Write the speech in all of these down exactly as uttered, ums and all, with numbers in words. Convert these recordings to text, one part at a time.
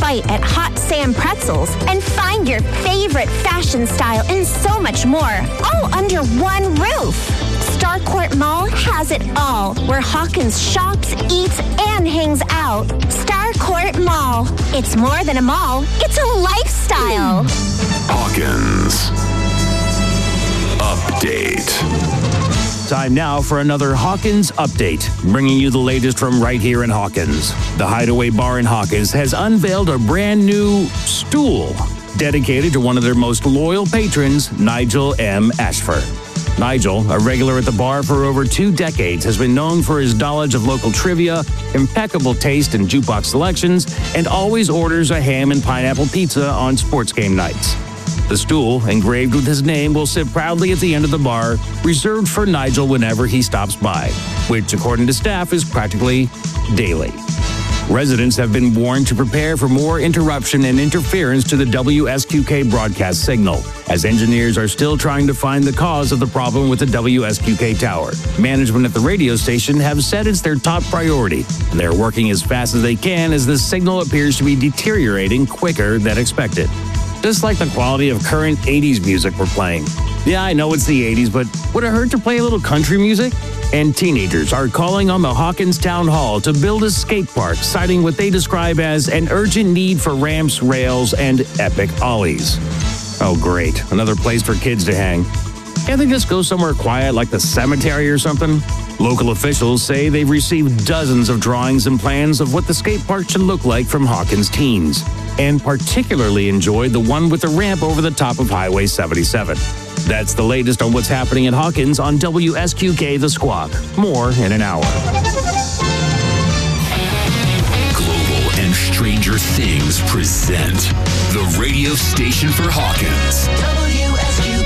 bite at Hot Sam Pretzels and find your favorite fashion style and so much more, all under one roof. Starcourt Mall has it all, where Hawkins shops, eats, and hangs out. Starcourt Mall. It's more than a mall, it's a lifestyle. Hawkins Update. Time now for another Hawkins Update, bringing you the latest from right here in Hawkins. The Hideaway Bar in Hawkins has unveiled a brand new stool dedicated to one of their most loyal patrons, Nigel M. Ashford. Nigel, a regular at the bar for over two decades, has been known for his knowledge of local trivia, impeccable taste in jukebox selections, and always orders a ham and pineapple pizza on sports game nights. The stool, engraved with his name, will sit proudly at the end of the bar, reserved for Nigel whenever he stops by, which, according to staff, is practically daily. Residents have been warned to prepare for more interruption and interference to the W S Q K broadcast signal, as engineers are still trying to find the cause of the problem with the W S Q K tower. Management at the radio station have said it's their top priority, and they're working as fast as they can as the signal appears to be deteriorating quicker than expected. Just like the quality of current eighties music we're playing. Yeah, I know it's the eighties, but would it hurt to play a little country music? And teenagers are calling on the Hawkins Town Hall to build a skate park, citing what they describe as an urgent need for ramps, rails, and epic ollies. Oh, great. Another place for kids to hang. Can't they just go somewhere quiet like the cemetery or something? Local officials say they've received dozens of drawings and plans of what the skate park should look like from Hawkins teens, and particularly enjoyed the one with the ramp over the top of Highway seventy-seven. That's the latest on what's happening in Hawkins on W S Q K The Squawk. More in an hour. Global and Stranger Things present the radio station for Hawkins. W S Q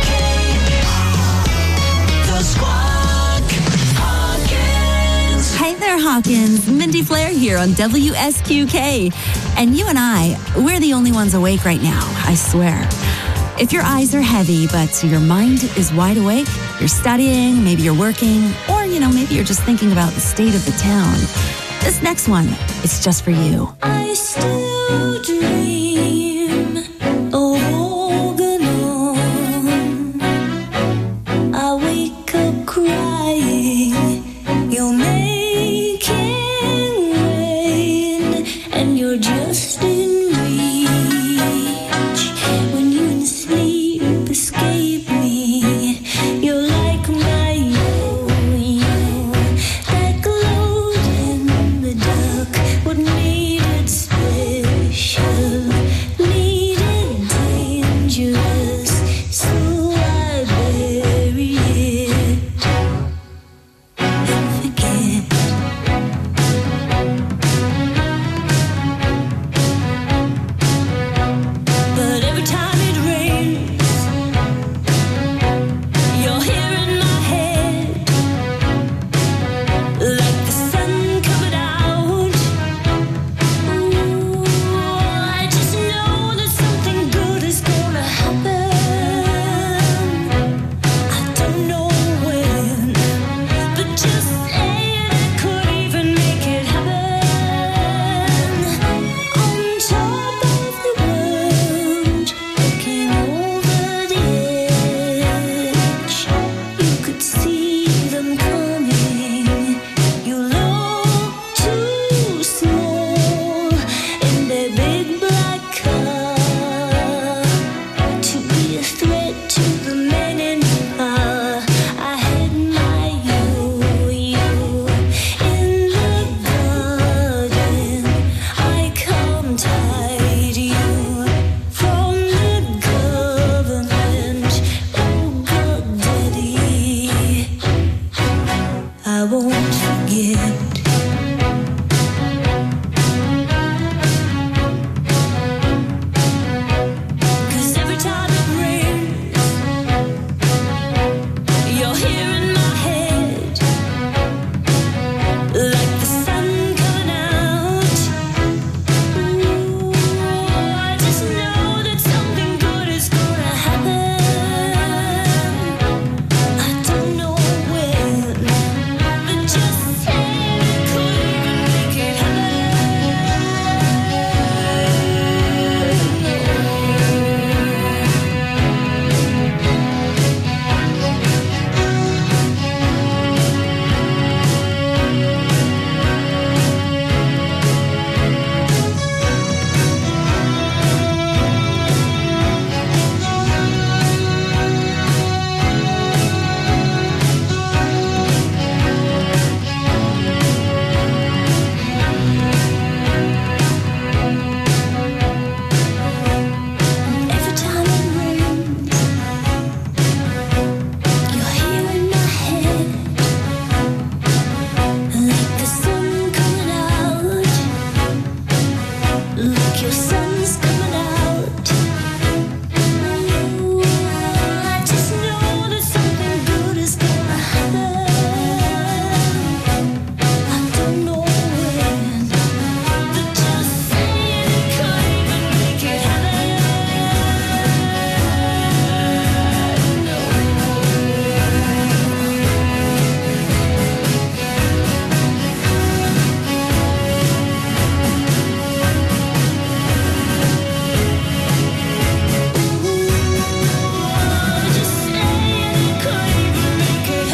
K The Squawk. Hawkins. Hey there, Hawkins. Mindy Flair here on W S Q K. And you and I, we're the only ones awake right now, I swear. If your eyes are heavy, but your mind is wide awake, you're studying, maybe you're working, or, you know, maybe you're just thinking about the state of the town, this next one, it's just for you. I still dream of walking on. I wake up crying. You're making rain, and you're just in reach. When you in sleep escape me, you're like my yo-yo that glowed in the dark. What made it special? Needed dangerous, so I bury it and forget. But every time it rains, you're here in my head, like the sun coming out. Ooh, I just know that something good is gonna happen. I don't know when, but just saying it could even make it happen. On top of the world, looking over the edge, you could see them coming. You look too small in their big black car to be a threat to the men in power. I had my yo-yo in the garden. I come tired. Your sun's coming out. Ooh, I just know that something good is gonna happen. I don't know when, but just saying it can't even make it happen. Just saying it can't even make it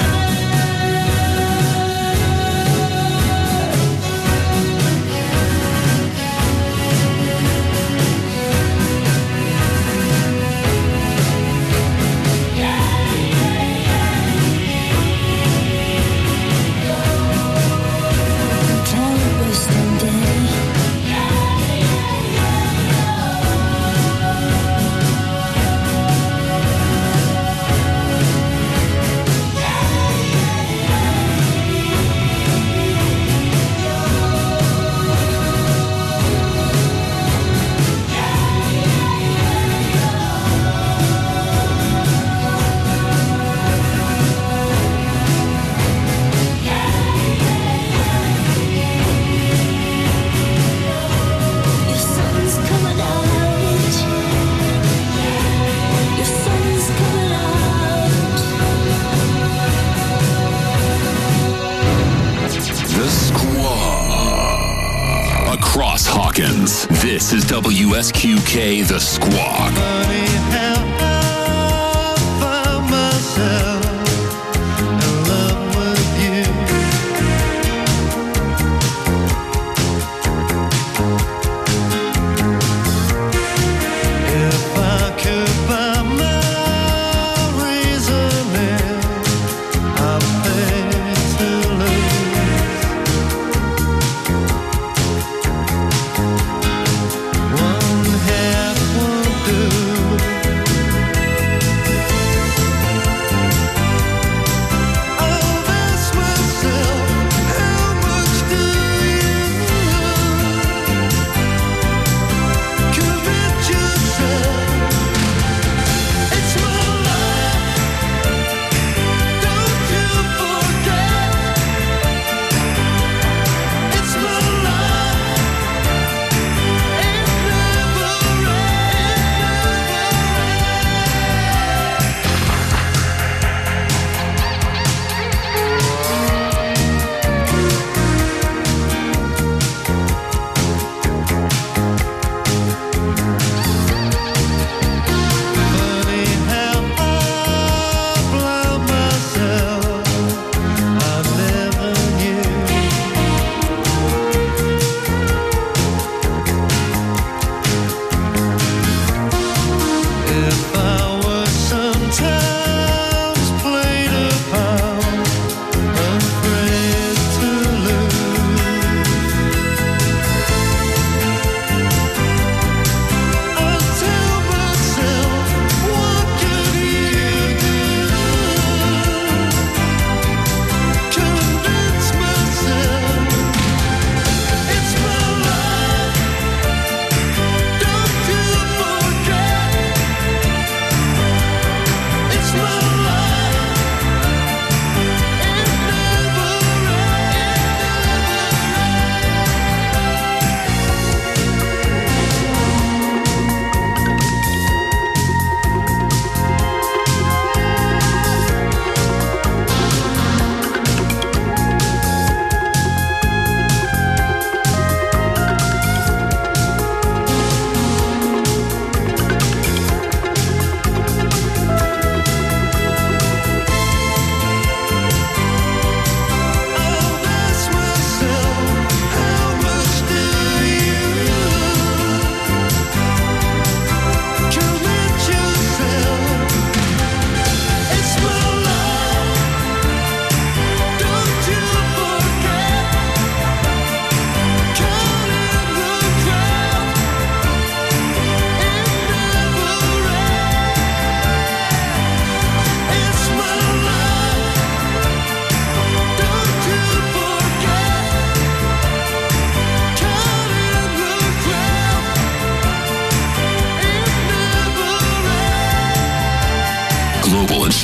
Can't waste a day. Your sun's coming out. Your sun's coming out. The Squawk. Across Hawkins, this is W S Q K The Squawk. Funny how I found myself in love with you. If I could find my reasoning, I'd pay to lose. One half won't do.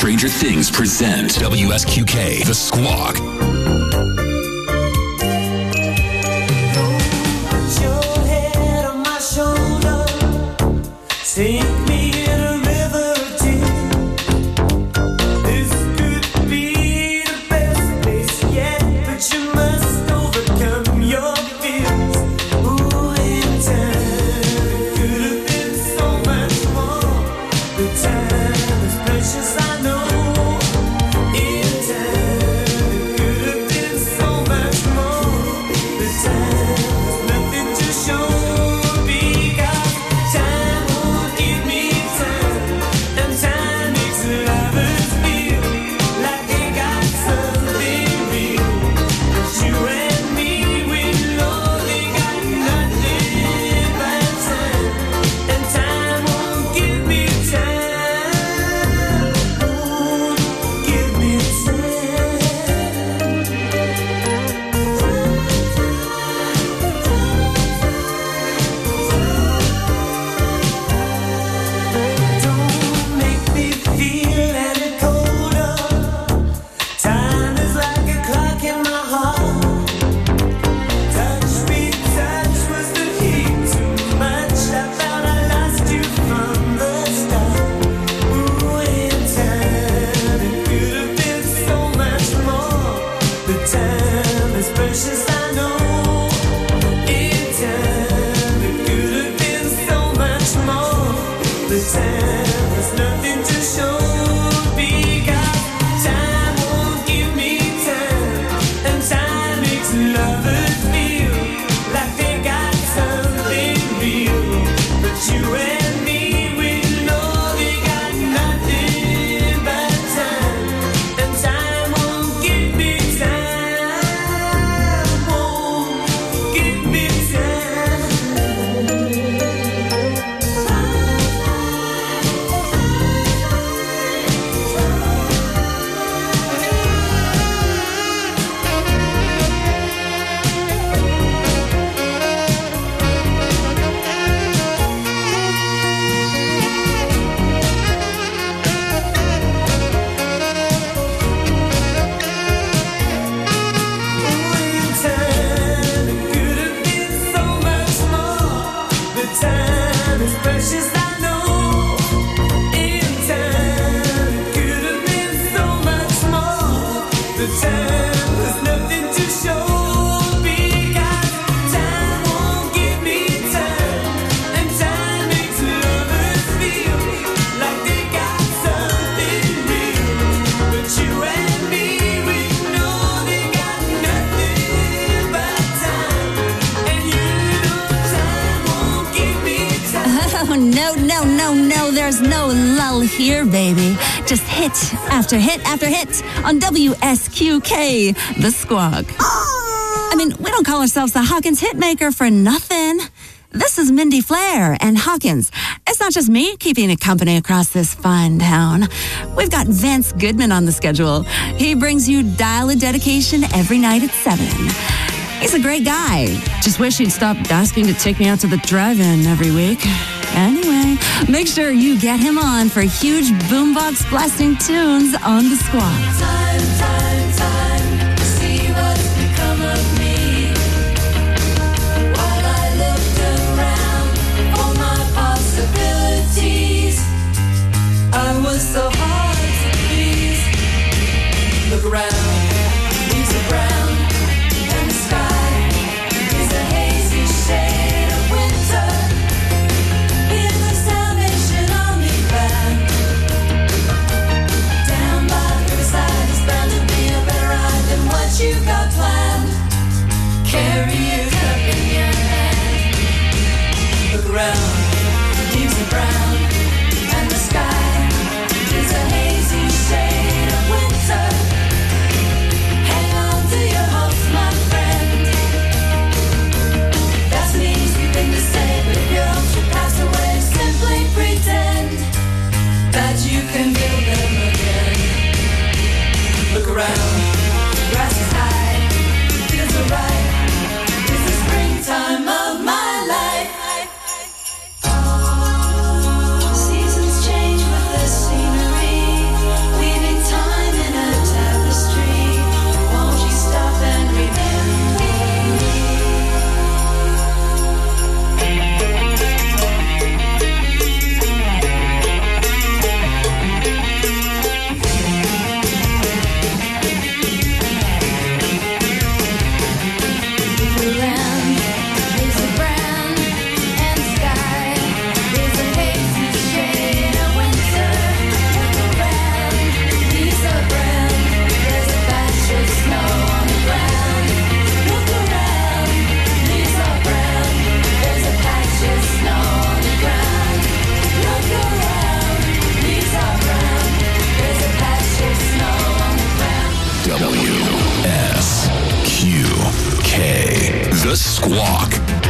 Stranger Things present W S Q K, The Squawk. Put your head on my shoulder, sink me in a river of tears. This could be the best place yet, but you must overcome your fears. Ooh, in time, it could have been so much more. The time is precious, I know. In time, it could have been so much more. The time is nothing to show, because time won't give me time, and time makes lovers feel like they got something real. But you and me, we know they got nothing but time, and time won't give me time, won't give me time. Don't make me feel any colder. Time is like a clock in my heart. Touch me, touch was the heat too much. I thought I lost you from the start. Ooh, in time, it could have been so much more. The time is precious, I know. In time, it could have been so much more. The time is nothing to show, because time won't give me time, and time makes lovers feel like they got something real. But you and me, we know they got nothing but time, and time won't give me time, won't give me time. Precious, I know. In time, it could have been so much more. The time was nothing to show, because time won't give me time, and time makes lovers feel like they got something real. But you and me, we know they got nothing but time, and you know time won't give me time. Oh, no, no, no, no. There's no lull here, baby. Just hit after hit after hit on W S Q K, The Squawk. I mean, we don't call ourselves the Hawkins Hitmaker for nothing. This is Mindy Flair and Hawkins. It's not just me keeping it company across this fine town. We've got Vince Goodman on the schedule. He brings you Dial a Dedication every night at seven. He's a great guy. Just wish he'd stop asking to take me out to the drive-in every week. Anyway, make sure you get him on for huge boombox blasting tunes on The Squawk. Time, time, time to see what's become of me. While I looked around for my possibilities, I was so hard to please. Look around, leaves are brown, and the sky is a hazy shade of winter. In the Salvation Army band, down by the riverside is bound to be a better ride than what you got planned. Carry your cup in your hand. Look around, leaves are brown, and the sky is a hazy shade of winter. Hang on to your hopes, my friend. That's an easy thing to say, but if your hopes should pass away, simply pretend that you can build them again. Look around, grass is high, fields are ripe. It's the springtime of my life. Squawk.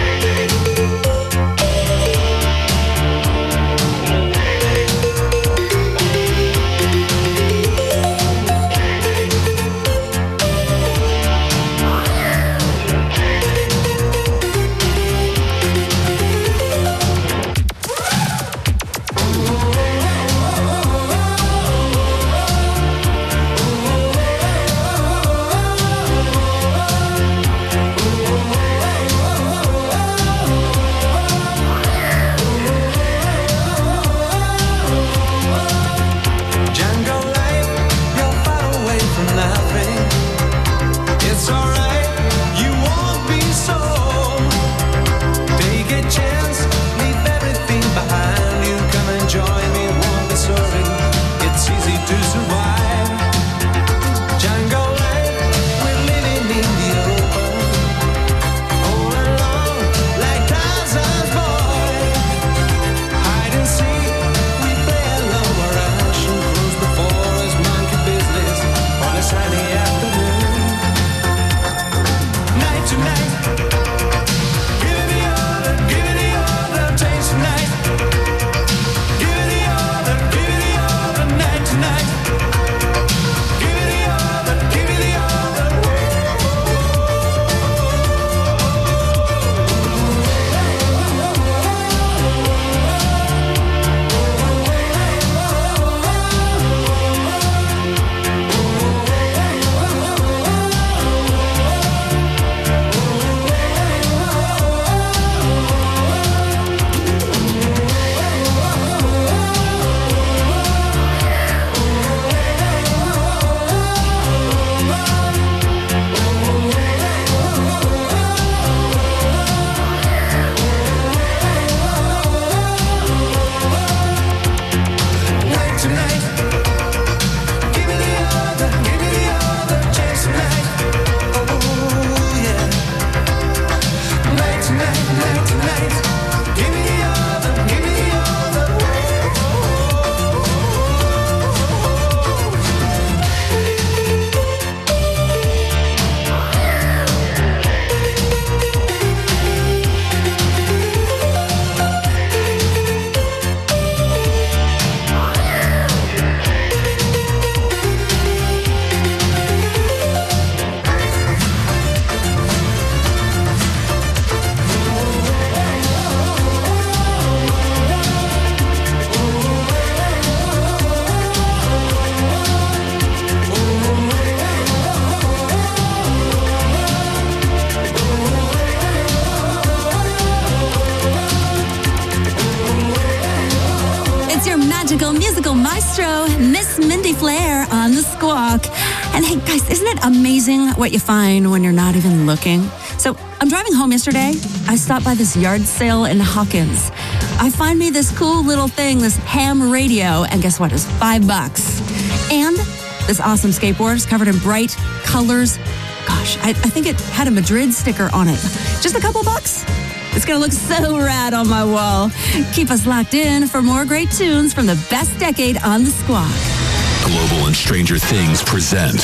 Miss Mindy Flair on the Squawk. And hey, guys, isn't it amazing what you find when you're not even looking? So I'm driving home yesterday. I stopped by this yard sale in Hawkins. I find me this cool little thing, this ham radio, and guess what? It's five bucks. And this awesome skateboard is covered in bright colors. Gosh, I, I think it had a Madrid sticker on it. Just a couple bucks. It's going to look so rad on my wall. Keep us locked in for more great tunes from the best decade on the Squawk. Global and Stranger Things present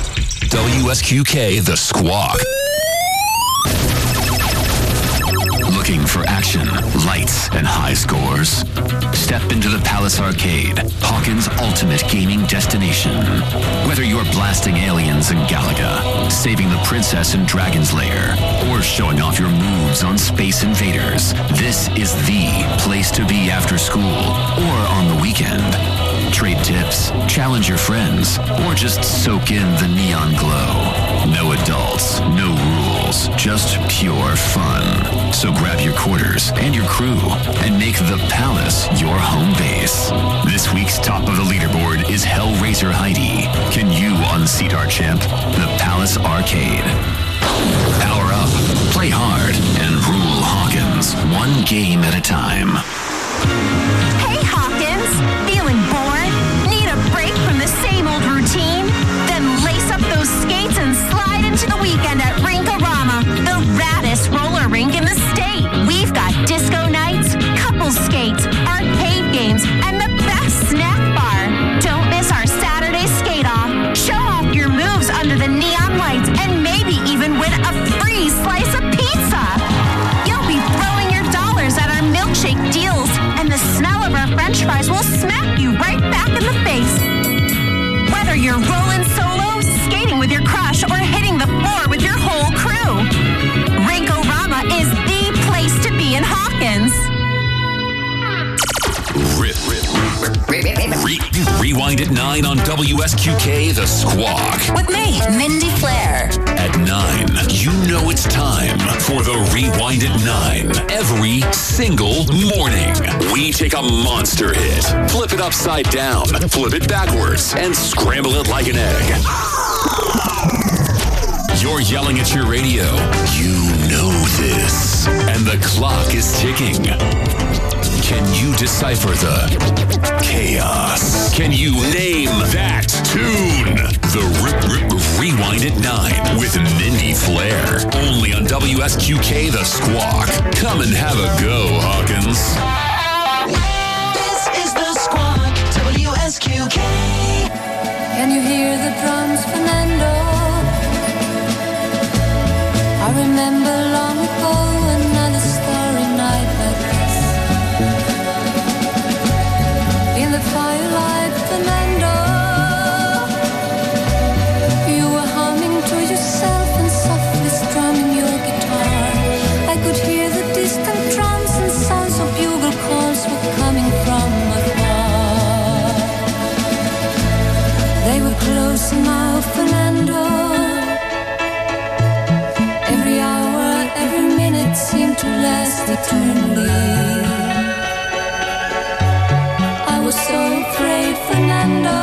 W S Q K The Squawk. Looking for action, lights, and high scores? Step into the Palace Arcade, Hawkins' ultimate gaming destination. Whether you're blasting aliens in Galaga, saving the princess in Dragon's Lair, or showing off your moves on Space Invaders, this is the place to be after school or on the weekend. Trade tips, challenge your friends, or just soak in the neon glow. No adults, no rules, just pure fun. So grab your quarters and your crew and make the Palace your home base. This week's top of the leaderboard is Hellraiser Heidi. Can you unseat our champ? The Palace Arcade. Power up, play hard, and rule Hawkins, one game at a time. Hey, Hawkins! Feeling bored? Need a break from the same old routine? Then lace up those skates and slide into the weekend at Rink-A-Rama, the raddest roller rink in the state. We've got disco nights, couple skates, arcade games, and the best snack bar. Don't miss our Saturday skate-off. Show off your moves under the neon lights and maybe even win a free slice of pizza. heels, and the smell of our French fries will smack you right back in the face. Whether you're rolling solo, skating with your crush, or hitting the floor with your whole crew, Rinkorama is the place to be in Hawkins. Rip, rip, Re- Rewind at nine on W S Q K, The Squawk. With me, Mindy Flair. At nine, you know it's time for the Rewind at nine. Every single morning, we take a monster hit, flip it upside down, flip it backwards, and scramble it like an egg. You're yelling at your radio. You know this. And the clock is ticking. Can you decipher the chaos? Can you name that tune? The Rip Rip Rewind at nine with Mindy Flair. Only on W S Q K, The Squawk. Come and have a go, Hawkins. This is The Squawk, W S Q K. Can you hear the drums, Fernando? I remember long ago another starry night like this. In the firelight, Fernando, you were humming to yourself and softly strumming your guitar. I could hear the distant drums and sounds of bugle calls were coming from afar. They were close now, Fernando. Every hour, every minute seemed to last eternally. I was so afraid, Fernando.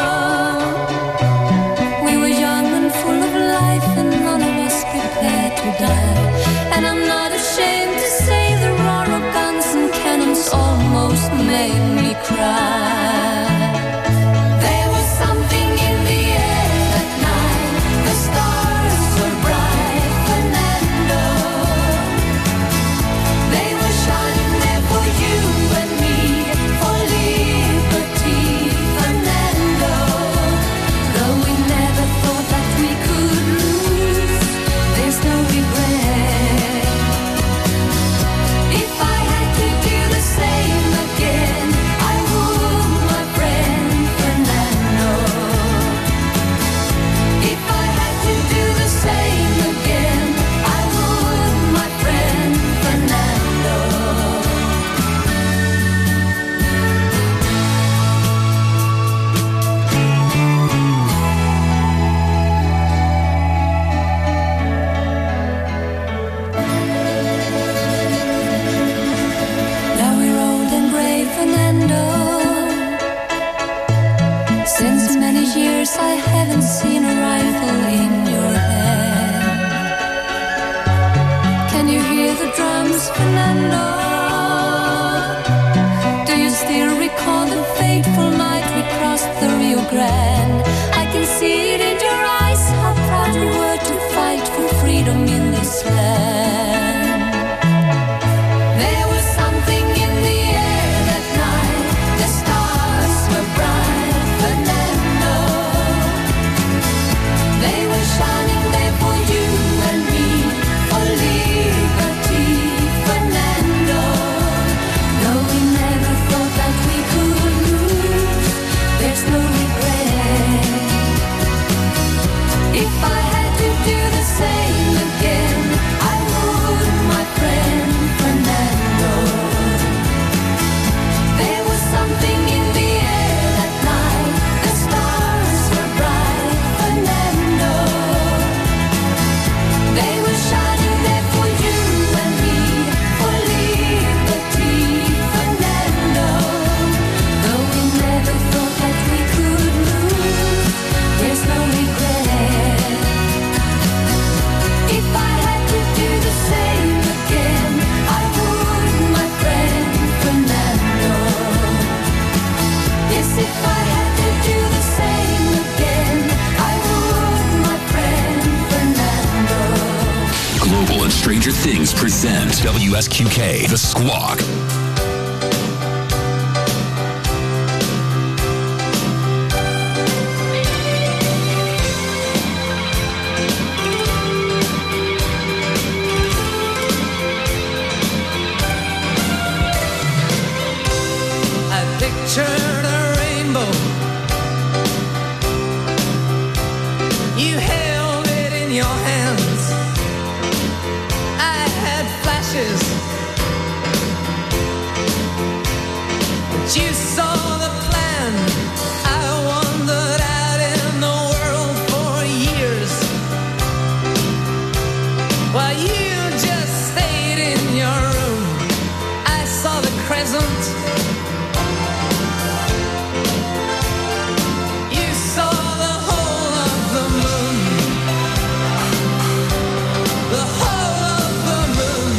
We were young and full of life, and none of us prepared to die. And I'm not ashamed to say the roar of guns and cannons almost made me cry. There was something in the air that night. The stars were bright, Fernando. They were shining there for you and me, for liberty, Fernando. Though we never thought that we could lose, there's no regret. If I had to do the same again, I would, my friend Fernando. If I had to do the same again, I would, my friend Fernando. Now we're old and gray, Fernando. Since many years I haven't seen a rifle in your hand. Can you hear the drums, Fernando? Do you still recall the fateful night we crossed the Rio Grande? I can see it in your eyes, how proud we were to fight for freedom in this land. There was something in the air that night. The stars were bright, Fernando. They were shining there for you and me, for liberty, Fernando. Though we never thought that we could lose, there's no regret. If I had to do the same again, I would, my friend Fernando. There was something in the air that night. The stars were bright, Fernando. They were shining there for you and me, for liberty, Fernando. Though we never thought that we could lose, there's no regret. If I had to do the same again, I would, my friend Fernando. Yes, if I had to do the same again, I would, my friend Fernando. Global and Stranger Things present W S Q K, The Squawk. pictured a rainbow. You held it in your hands. I had flashes, but you saw the plan. I wandered out in the world for years, while you just stayed in your room. I saw the crescent. You saw the whole of the moon. The whole of the moon.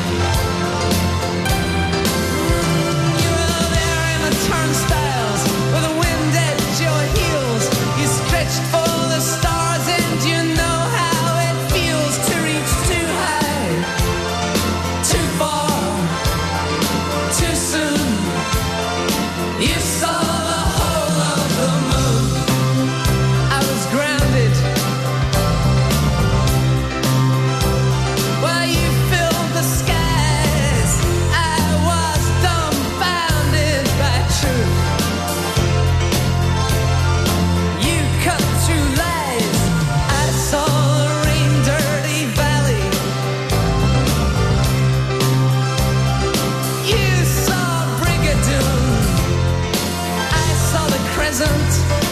You were there in the turnstiles with the wind at your heels. You stretched for the stars and you know how it feels to reach too high, too far, too soon. You saw the whole of the moon. I was grounded while you filled the skies. I was dumbfounded by truth. You cut through lies. I saw the rain-dirty valley. You saw Brigadoon. I saw the crescent.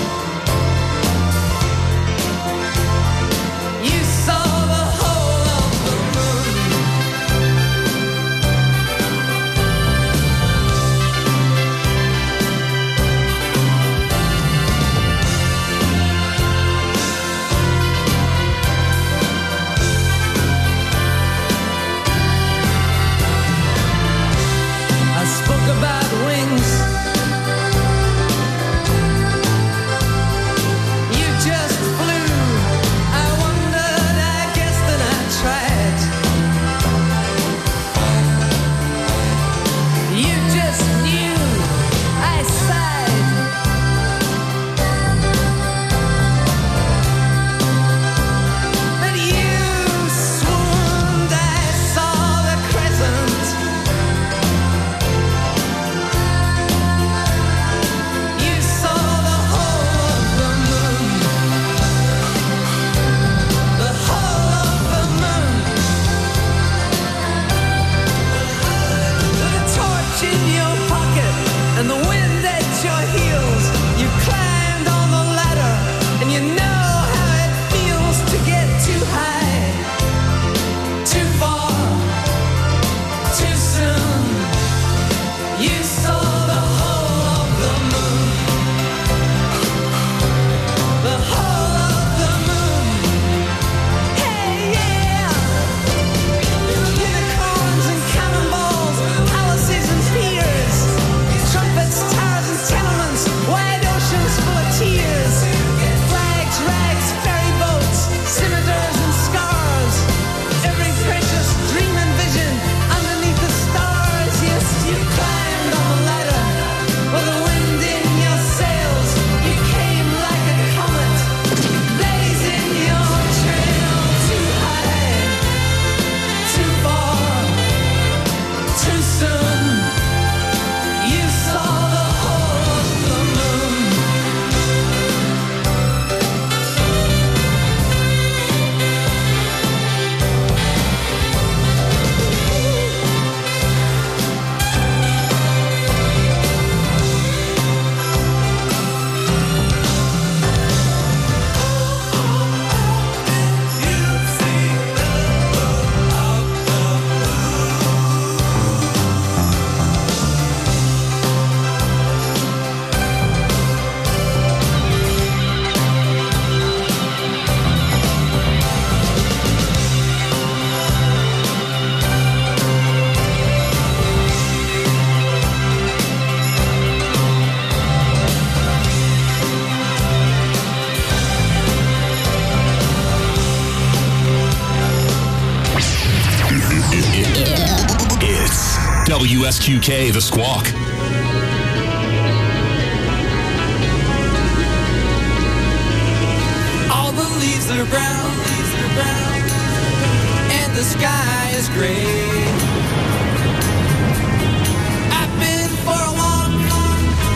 You saw the whole of the moon. I spoke about wings. You just flew. I wondered, I guessed, and I tried. You just knew. I sighed. But you swooned. I saw the crescent. You saw the whole of the moon. The whole of the moon. With a torch in your pocket and the wind at your heels, you climbed on the ladder and you know how it feels to get too high, too far, too soon. You saw the whole of the moon. The whole of the moon. Hey, yeah. Unicorns and cannonballs, palaces and piers, trumpets, towers and tenements, wide oceans full of tears, flags, rags, ferry boats, scimitars and scars, every precious dream and vision underneath the stars. Yes, you climbed on the ladder with the wind in your sails. You came like a comet, blazing your trail too high, too far, too soon. You saw the whole of the moon. It's W S Q K The Squawk. All the leaves are brown, leaves are brown, and the sky is gray. I've been for a walk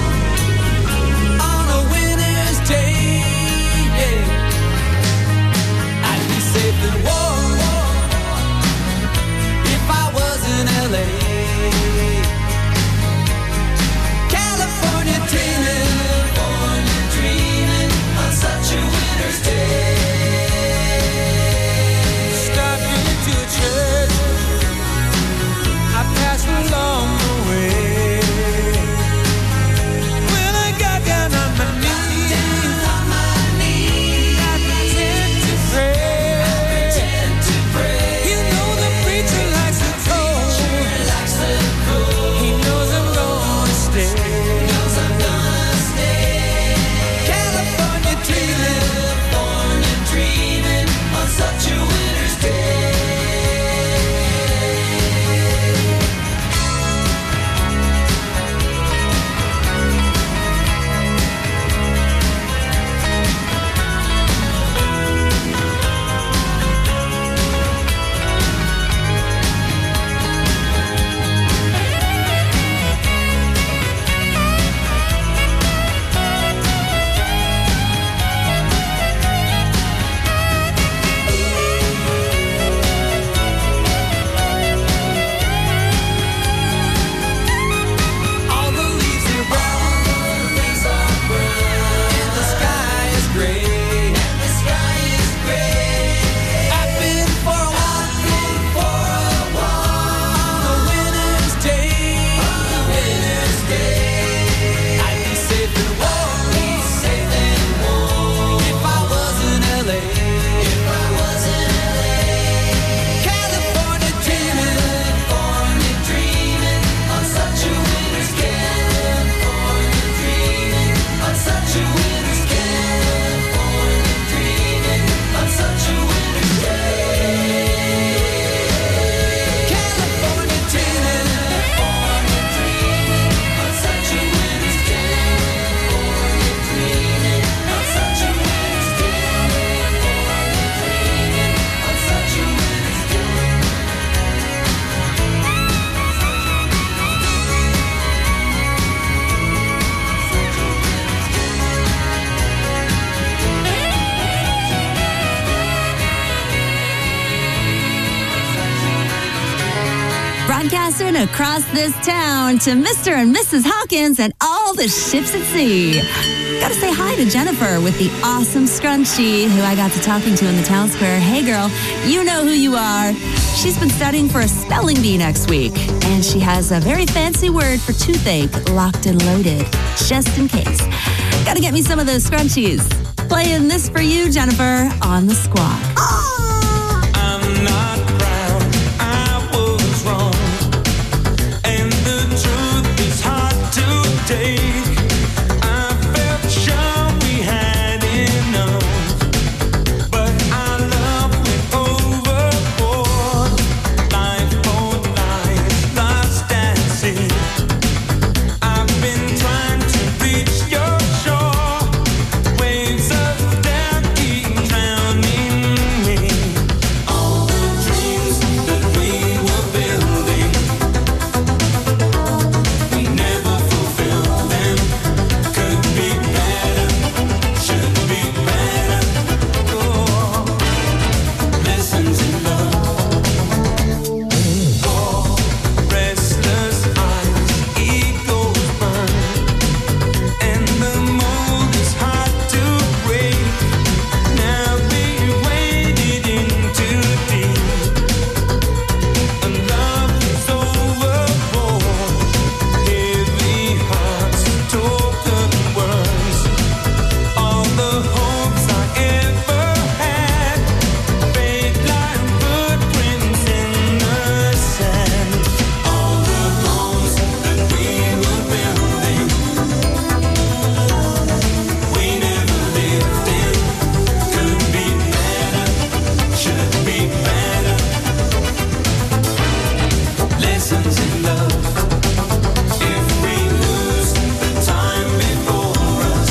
across this town to Mister and Missus Hawkins and all the ships at sea. Gotta say hi to Jennifer with the awesome scrunchie who I got to talking to in the town square. Hey girl, you know who you are. She's been studying for a spelling bee next week, and she has a very fancy word for toothache, locked and loaded, just in case. Gotta get me some of those scrunchies. Playing this for you, Jennifer, on the Squawk. I'm not proud, I was wrong, and the truth is hard to take. I felt sure we had enough, but our love went overboard. Life for life, lost at sea. I've been trying to reach your shore, waves of death keep drowning me. All the dreams that we were building, we never fulfilled them. Could be better, should be better. Oh, lessons in love. Oh, restless eyes, egos burn, and the mold is hard to break. Now we waded in too deep, and love is overboard. Heavy hearts, token words, all the hopes I ever had fade like footprints in the sand. All the bones that we were building, we never lived in. Could be better, should be better. Lessons in love. If we lose the time before us,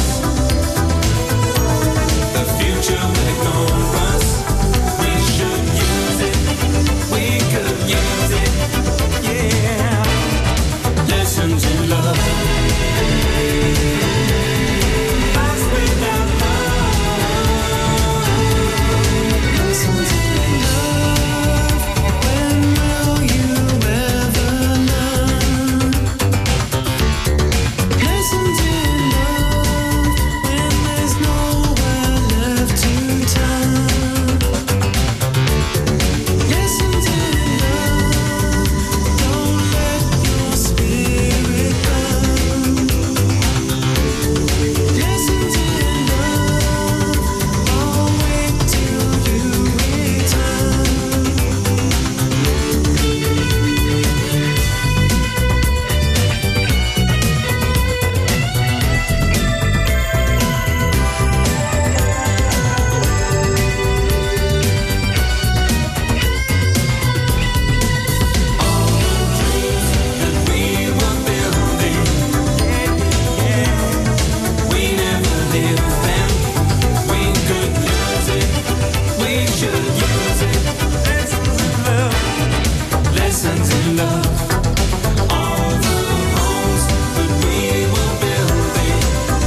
the future will ignore us. We should use it, we could use it, yeah. Lessons in love. Lives without love. Lessons in love. When will you ever learn? Lessons in love. When there's nowhere left to turn. Lessons in love. Don't let your spirit burn. Lessons in love. I'll wait till you return. All the dreams that we were building, we never lived them. We could use it, we should use it. Lessons in love, lessons in love. All the homes that we were building,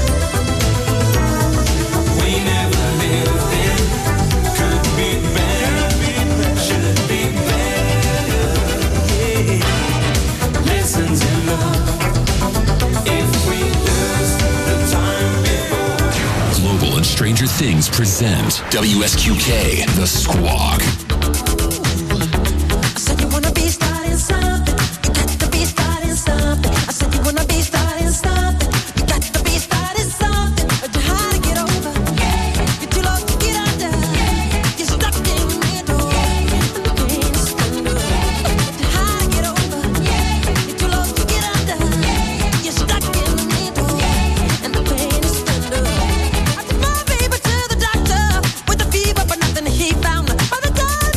we never lived in. Could be better, should be better. Yeah. Lessons in love. If we lose the time before. Global and Stranger Things present W S Q K, The Squawk. I said you wanna be starting something. You got to be starting something. I said you wanna be starting something. You got to be starting something. But you're hard to get over. You're too low to get under. You're stuck in the middle. And the pain is tender. But you're hard to get over. You're too low to get under. You're stuck in the middle. And the pain is tender. I took my baby to the doctor with a fever, but nothing he found. By the time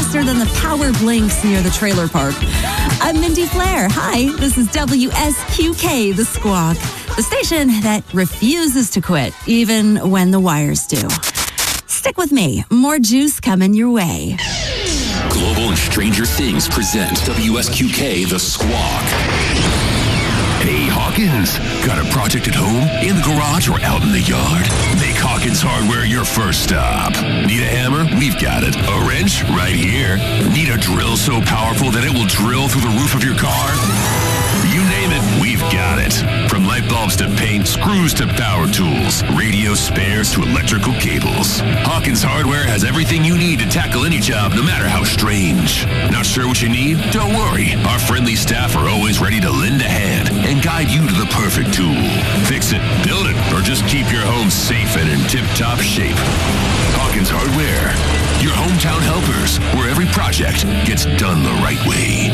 faster than the power blinks near the trailer park. I'm Mindy Flair. Hi, this is W S Q K, The Squawk, the station that refuses to quit, even when the wires do. Stick with me. More juice coming your way. Global and Stranger Things present W S Q K The Squawk. Hey, Hawkins, got a project at home, in the garage, or out in the yard? Make Hawkins Hardware your first stop. Need a hammer? We've got it. A wrench? Right here. Need a drill so powerful that it will drill through the roof of your car? You name it, we've got it. From light bulbs to paint, screws to power tools, radio spares to electrical cables. Hawkins Hardware has everything you need to tackle any job, no matter how strange. Not sure what you need? Don't worry. Our friendly staff are always ready to lend a hand and guide you to the perfect tool. Fix it, build it, or just keep your home safe and in tip-top shape. Hawkins Hardware, your hometown helpers, where every project gets done the right way.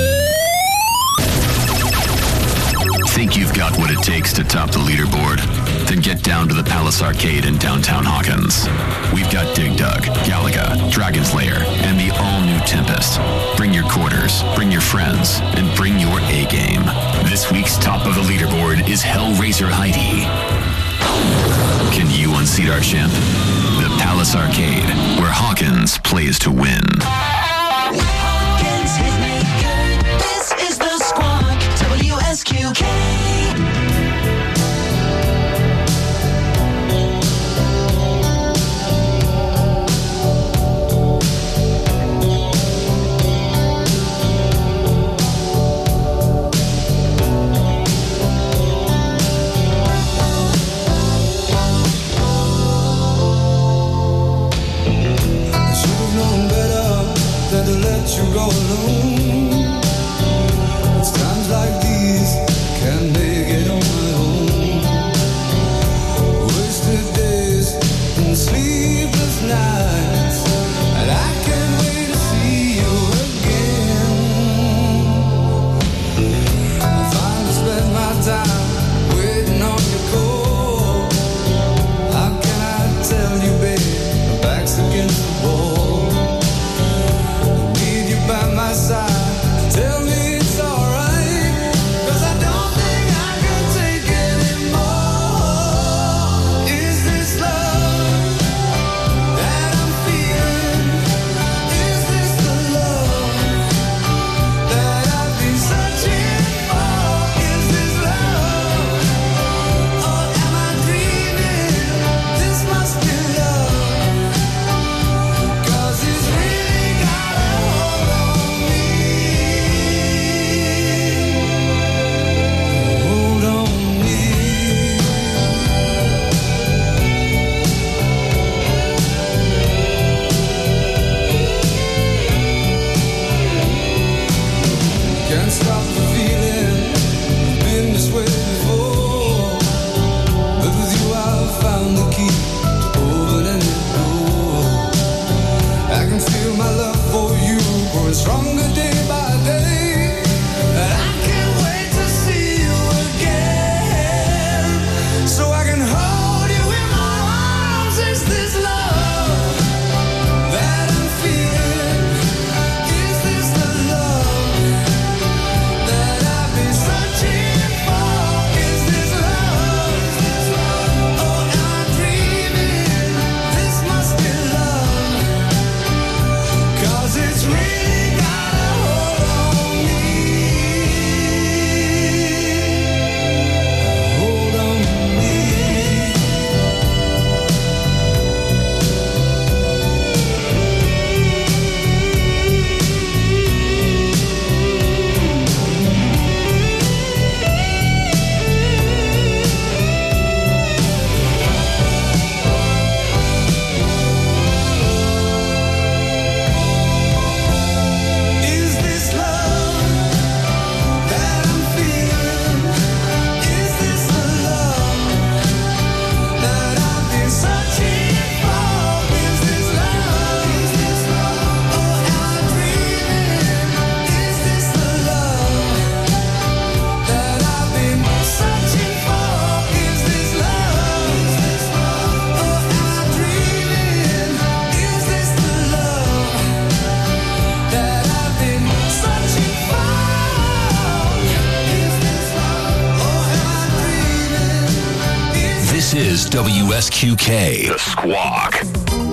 Think you've got what it takes to top the leaderboard? Then get down to the Palace Arcade in downtown Hawkins. We've got Dig Dug, Galaga, Dragon's Lair, and the all-new Tempest. Bring your quarters, bring your friends, and bring your A-game. This week's top of the leaderboard is Hellraiser Heidi. Can you unseat our champ? The Palace Arcade, where Hawkins plays to win. Hawkins hit me good. This is the Squawk. W S Q K. I should've known better. is W S Q K, The Squawk.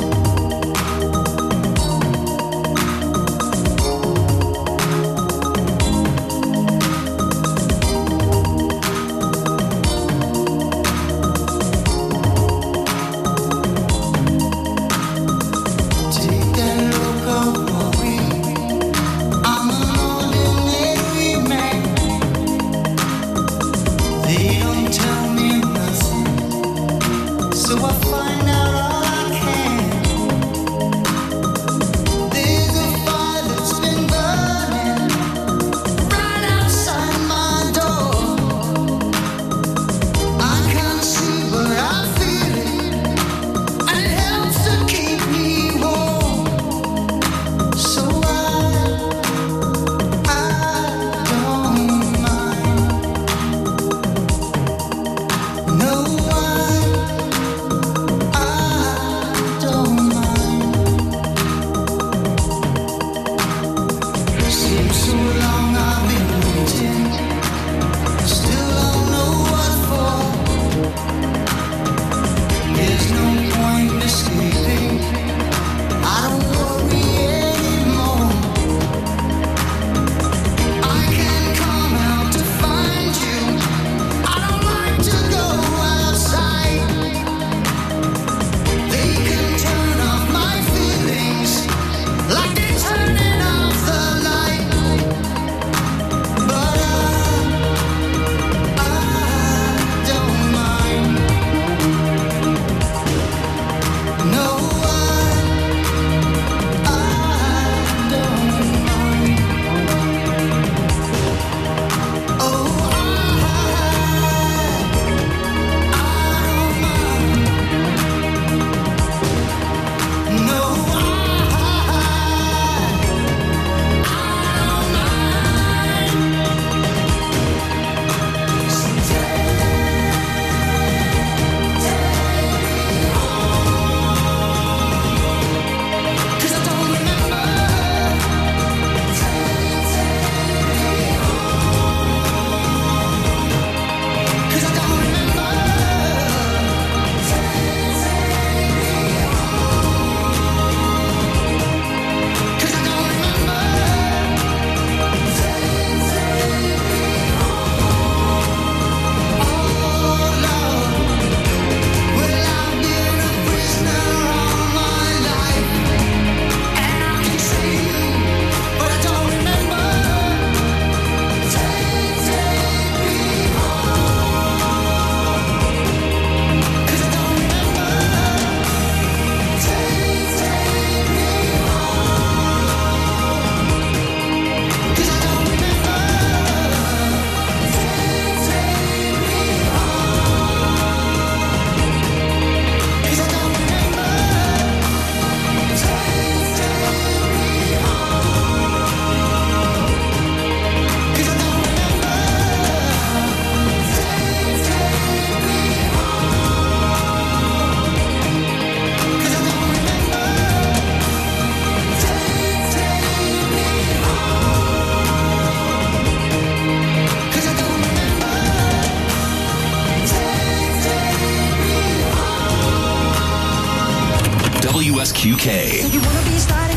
W S Q K. So you wanna be starting?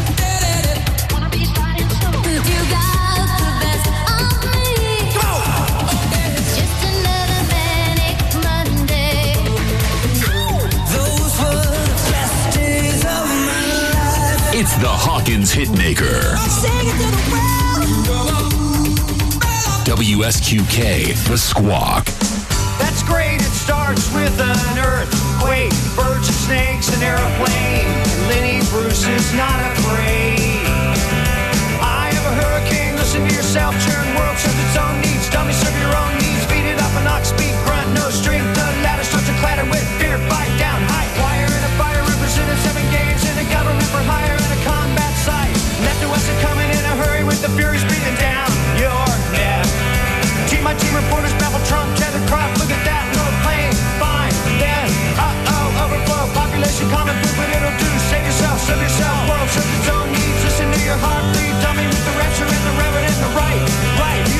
Wanna be starting soon? You got the best of me. It's just another manic Monday. Those were the best days of my life. It's the Hawkins Hitmaker. Sing it to the world. W S Q K, The Squawk. That's great, it starts with an earthquake, birds and snakes, an airplane. Lenny Bruce is not afraid. I have a hurricane, listen to yourself, churn world serves its own needs. Dummy, serve your own needs, beat it up an ox, speak, grunt, no strength. The ladder starts to clatter with fear, fight down, high wire in a fire, represented seven games in a government for hire in a combat site. Left to west and coming in a hurry with the furies breathing down your neck. Team, my team reporters babble Trump, tethered crop, look at that, no plane, fine, then, uh-oh, overflow, population, common food, what it'll do, save yourself, serve yourself, world serves its own needs, listen to your heart bleed, dummy with the rapture and the reverend and the right, right,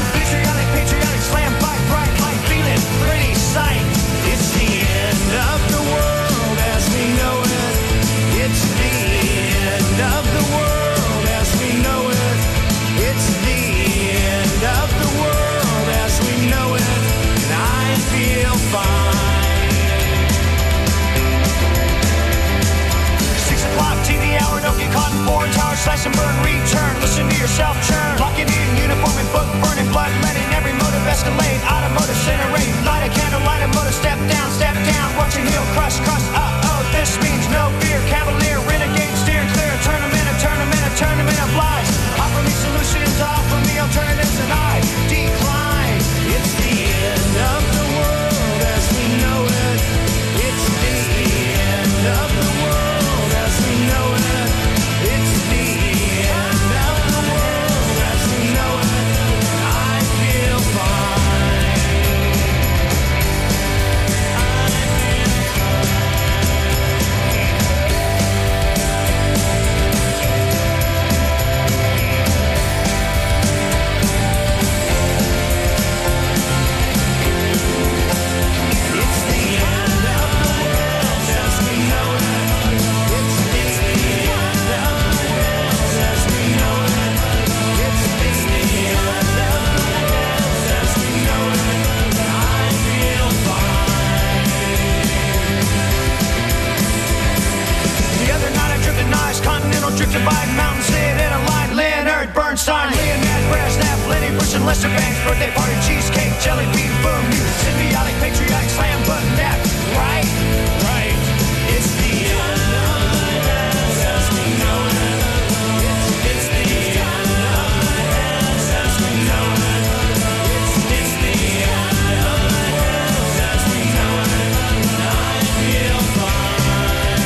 Listen, Lester Bangs, birthday party, cheesecake, jelly bean, boom, you symbiotic, patriotic, slam button, that, right? Right. It's the end of the world as we know it. It's the end of the world as we know it. It's the end of the world as we know it. I feel fine.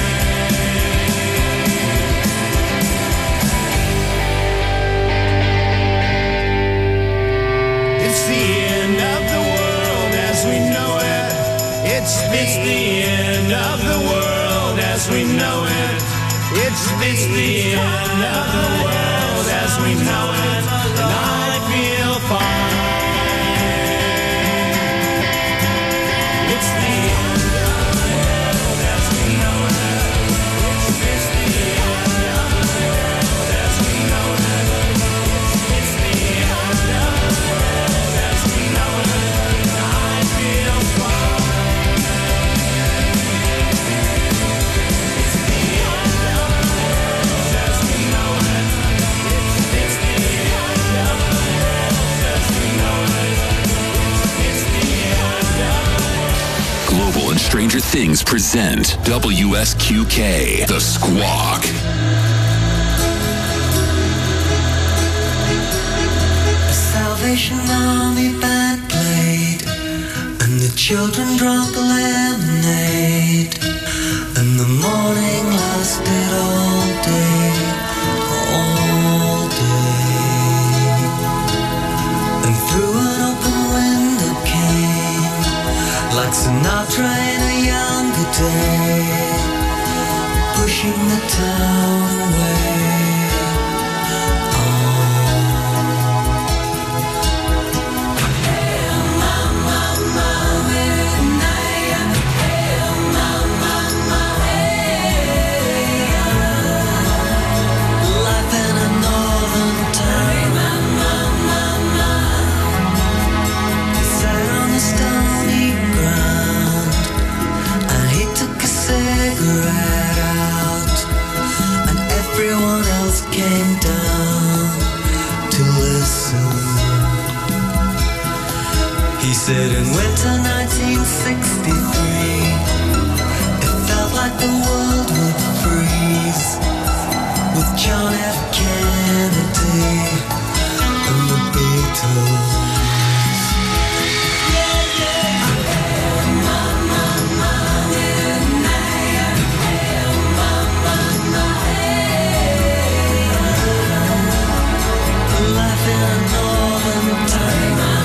It's the end of the world as we know it. It's the, it's the end of the world as we know it. It's the, it's the end of the world as we know it. And I feel fine. It's the end of the world as we know it. It's the end of the world as we know it. It's the end of the world as we know it. And I feel fine. It's the end of the world as we know it. It's the end of the world as we know it. It's the end of the world. Global and Stranger Things present W S Q K, The Squawk. The Salvation Army band played, and the children drank lemonade, and the morning lasted all day, all day. And through an open window came, like Sinatra in a younger day, pushing the town away. Life in a northern town. He sat on the stony ground, and he took a cigarette out, and everyone else came down to listen. He said in winter nineteen sixty-three, it felt like the world would freeze, with John F. Kennedy and the Beatles. Life in a northern town.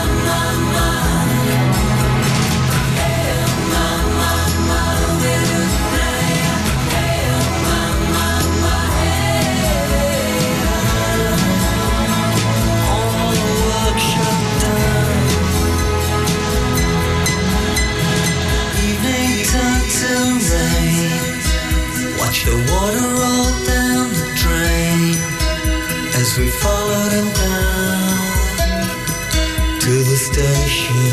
All the work shut down. Evening turned to rain. Watch the water roll down the drain as we followed him down to the station.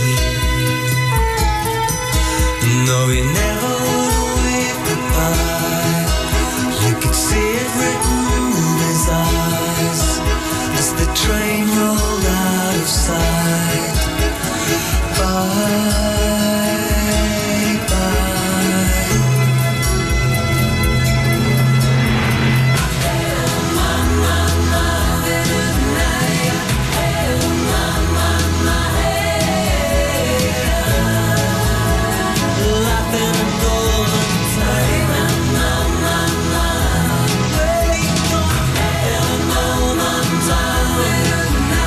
No, he never would wave goodbye. You could see it written in his eyes as the train rolled out of sight. Bye, bye. Life in a golden town.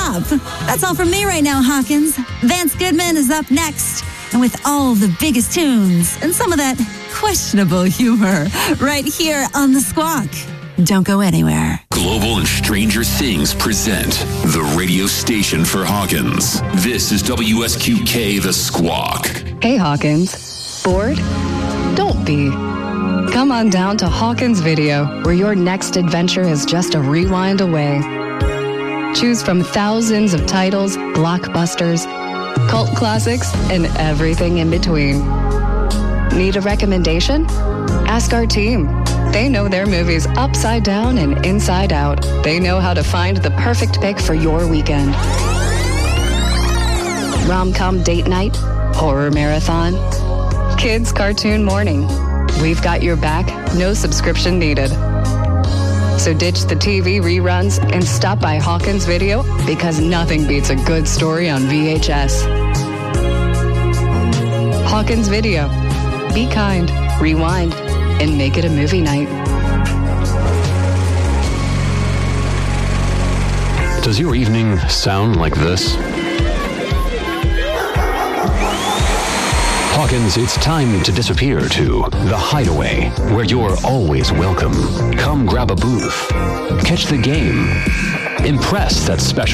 stop. That's all from me right now, Hawkins. Vance Goodman is up next. And with all the biggest tunes and some of that questionable humor right here on The Squawk. Don't go anywhere. Global and Stranger Things present the radio station for Hawkins. This is W S Q K The Squawk. Hey Hawkins, bored? Don't be. Come on down to Hawkins Video, where your next adventure is just a rewind away. Choose from thousands of titles, blockbusters, cult classics, and everything in between. Need a recommendation? Ask our team. They know their movies upside down and inside out. They know how to find the perfect pick for your weekend. Rom-com date night, horror marathon, kids cartoon morning. We've got your back, no subscription needed. So ditch the T V reruns and stop by Hawkins Video, because nothing beats a good story on V H S. Hawkins Video. Be kind, rewind, and make it a movie night. Does your evening sound like this? Hawkins, it's time to disappear to The Hideaway, where you're always welcome. Come grab a booth. Catch the game. Impress that special